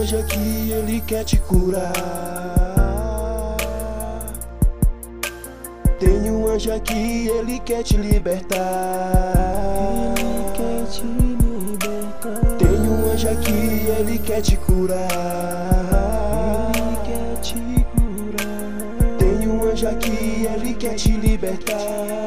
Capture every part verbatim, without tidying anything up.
anjo aqui, ele quer te curar. Tem um anjo aqui, ele quer te libertar. Ele quer te libertar. Tem um anjo aqui, ele quer te curar. Ele quer te curar. Tem um anjo aqui, ele quer te libertar.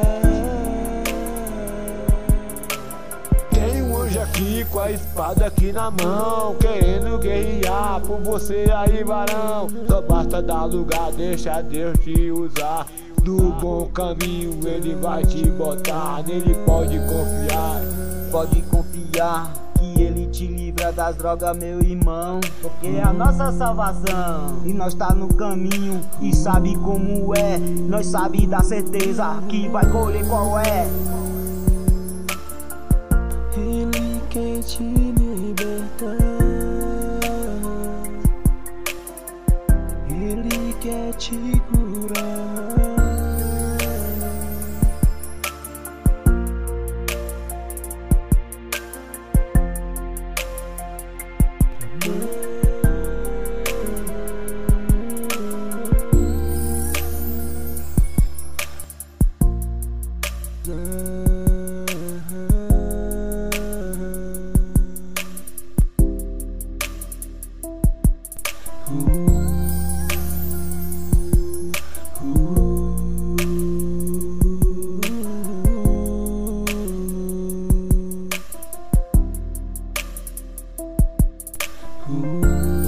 Tem um anjo aqui com a espada aqui na mão, querendo guerrear por você aí, varão. Só basta dar lugar, deixa Deus te usar. No bom caminho ele vai te botar. Nele pode confiar, Pode confiar que ele te livra das drogas, meu irmão. Porque é a nossa salvação. E nós tá no caminho e sabe como é. Nós sabe da certeza que vai colher qual é. Ele quer te libertar. Ele quer te curar. Ooh.